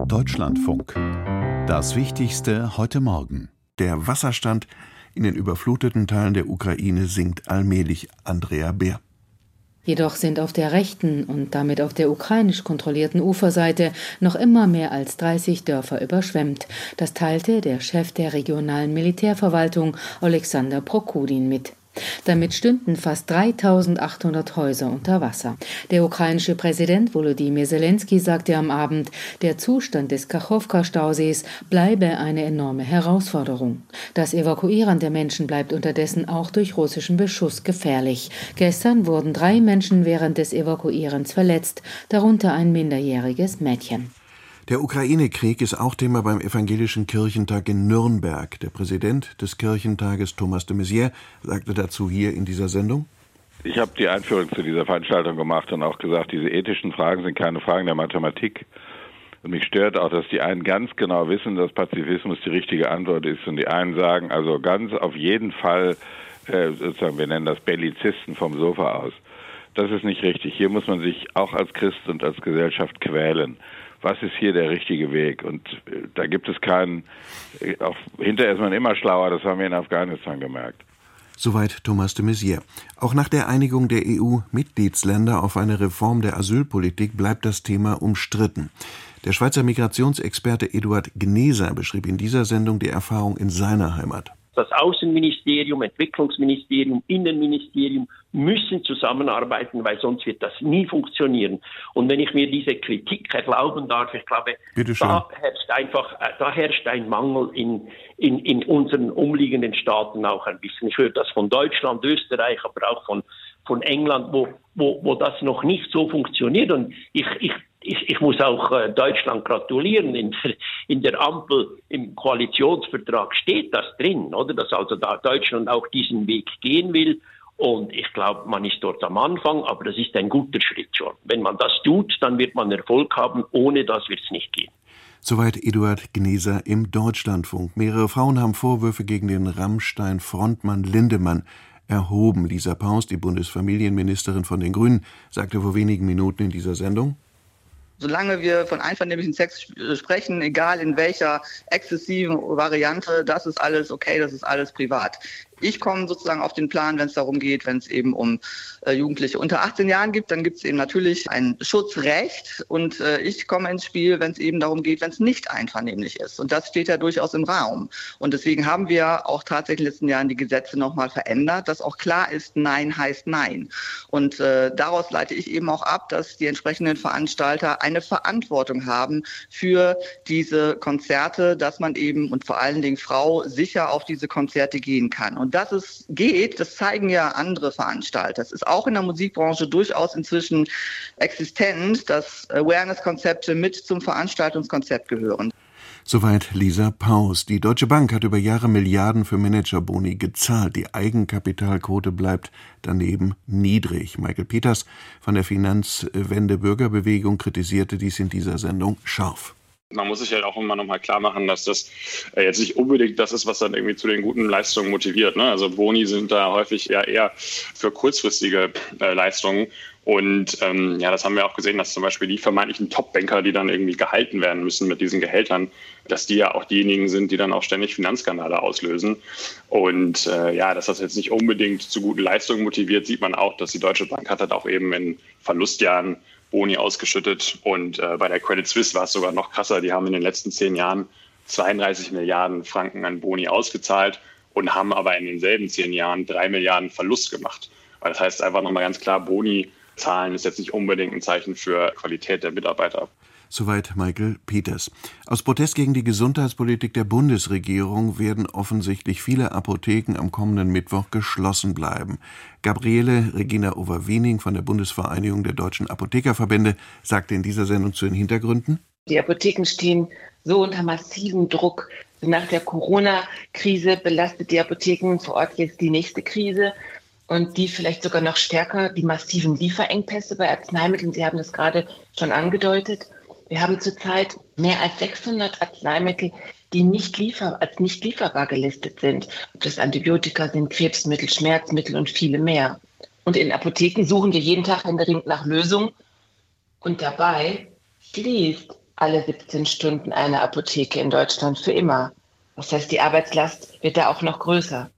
Deutschlandfunk. Das Wichtigste heute Morgen. Der Wasserstand in den überfluteten Teilen der Ukraine sinkt allmählich. Andrea Beer. Jedoch sind auf der rechten und damit auf der ukrainisch kontrollierten Uferseite noch immer mehr als 30 Dörfer überschwemmt. Das teilte der Chef der regionalen Militärverwaltung, Oleksandr Prokudin, mit. Damit stünden fast 3.800 Häuser unter Wasser. Der ukrainische Präsident Volodymyr Zelensky sagte am Abend, der Zustand des Kachowka-Stausees bleibe eine enorme Herausforderung. Das Evakuieren der Menschen bleibt unterdessen auch durch russischen Beschuss gefährlich. Gestern wurden 3 Menschen während des Evakuierens verletzt, darunter ein minderjähriges Mädchen. Der Ukraine-Krieg ist auch Thema beim Evangelischen Kirchentag in Nürnberg. Der Präsident des Kirchentages, Thomas de Maizière, sagte dazu hier in dieser Sendung: Ich habe die Einführung zu dieser Veranstaltung gemacht und auch gesagt, diese ethischen Fragen sind keine Fragen der Mathematik. Und mich stört auch, dass die einen ganz genau wissen, dass Pazifismus die richtige Antwort ist. Und die einen sagen also ganz auf jeden Fall, sozusagen, wir nennen das Bellizisten vom Sofa aus. Das ist nicht richtig. Hier muss man sich auch als Christ und als Gesellschaft quälen. Was ist hier der richtige Weg? Und da gibt es keinen, auch hinterher ist man immer schlauer, das haben wir in Afghanistan gemerkt. Soweit Thomas de Maizière. Auch nach der Einigung der EU-Mitgliedsländer auf eine Reform der Asylpolitik bleibt das Thema umstritten. Der Schweizer Migrationsexperte Eduard Gneser beschrieb in dieser Sendung die Erfahrung in seiner Heimat. Das Außenministerium, Entwicklungsministerium, Innenministerium müssen zusammenarbeiten, weil sonst wird das nie funktionieren. Und wenn ich mir diese Kritik erlauben darf, ich glaube, da herrscht ein Mangel in unseren umliegenden Staaten auch ein bisschen. Ich höre das von Deutschland, Österreich, aber auch von England, wo das noch nicht so funktioniert. Und ich muss auch Deutschland gratulieren. In der Ampel im Koalitionsvertrag steht das drin, oder? Dass also da Deutschland auch diesen Weg gehen will. Und ich glaube, man ist dort am Anfang, aber das ist ein guter Schritt schon. Wenn man das tut, dann wird man Erfolg haben. Ohne das wird es nicht gehen. Soweit Eduard Gneser im Deutschlandfunk. Mehrere Frauen haben Vorwürfe gegen den Rammstein-Frontmann Lindemann erhoben. Lisa Paus, die Bundesfamilienministerin von den Grünen, sagte vor wenigen Minuten in dieser Sendung: Solange wir von einvernehmlichen Sex sprechen, egal in welcher exzessiven Variante, das ist alles okay, das ist alles privat. Ich komme sozusagen auf den Plan, wenn es darum geht, wenn es eben um Jugendliche unter 18 Jahren gibt, dann gibt es eben natürlich ein Schutzrecht und ich komme ins Spiel, wenn es eben darum geht, wenn es nicht einvernehmlich ist. Und das steht ja durchaus im Raum. Und deswegen haben wir auch tatsächlich in den letzten Jahren die Gesetze nochmal verändert, dass auch klar ist, Nein heißt Nein. Und daraus leite ich eben auch ab, dass die entsprechenden Veranstalter eine Verantwortung haben für diese Konzerte, dass man eben und vor allen Dingen Frau sicher auf diese Konzerte gehen kann. Und dass es geht, das zeigen ja andere Veranstalter. Es ist auch in der Musikbranche durchaus inzwischen existent, dass Awareness-Konzepte mit zum Veranstaltungskonzept gehören. Soweit Lisa Paus. Die Deutsche Bank hat über Jahre Milliarden für Managerboni gezahlt. Die Eigenkapitalquote bleibt daneben niedrig. Michael Peters von der Finanzwende-Bürgerbewegung kritisierte dies in dieser Sendung scharf. Man muss sich halt auch immer nochmal klar machen, dass das jetzt nicht unbedingt das ist, was dann irgendwie zu den guten Leistungen motiviert. Ne? Also Boni sind da häufig eher für kurzfristige Leistungen. Und das haben wir auch gesehen, dass zum Beispiel die vermeintlichen Top-Banker, die dann irgendwie gehalten werden müssen mit diesen Gehältern, dass die ja auch diejenigen sind, die dann auch ständig Finanzskandale auslösen. Und dass das jetzt nicht unbedingt zu guten Leistungen motiviert, sieht man auch, dass die Deutsche Bank hat halt auch eben in Verlustjahren Boni ausgeschüttet. Und bei der Credit Suisse war es sogar noch krasser. Die haben in den letzten 10 Jahren 32 Milliarden Franken an Boni ausgezahlt und haben aber in denselben 10 Jahren 3 Milliarden Verlust gemacht. Weil das heißt einfach nochmal ganz klar, Boni zahlen ist jetzt nicht unbedingt ein Zeichen für Qualität der Mitarbeiter. Soweit Michael Peters. Aus Protest gegen die Gesundheitspolitik der Bundesregierung werden offensichtlich viele Apotheken am kommenden Mittwoch geschlossen bleiben. Gabriele Regina Overwiening von der Bundesvereinigung der Deutschen Apothekerverbände sagte in dieser Sendung zu den Hintergründen: Die Apotheken stehen so unter massivem Druck. Nach der Corona-Krise belastet die Apotheken vor Ort jetzt die nächste Krise. Und die vielleicht sogar noch stärker, die massiven Lieferengpässe bei Arzneimitteln. Sie haben das gerade schon angedeutet. Wir haben zurzeit mehr als 600 Arzneimittel, die als nicht lieferbar gelistet sind. Ob das Antibiotika sind, Krebsmittel, Schmerzmittel und viele mehr. Und in Apotheken suchen wir jeden Tag händeringend nach Lösungen. Und dabei schließt alle 17 Stunden eine Apotheke in Deutschland für immer. Das heißt, die Arbeitslast wird da auch noch größer.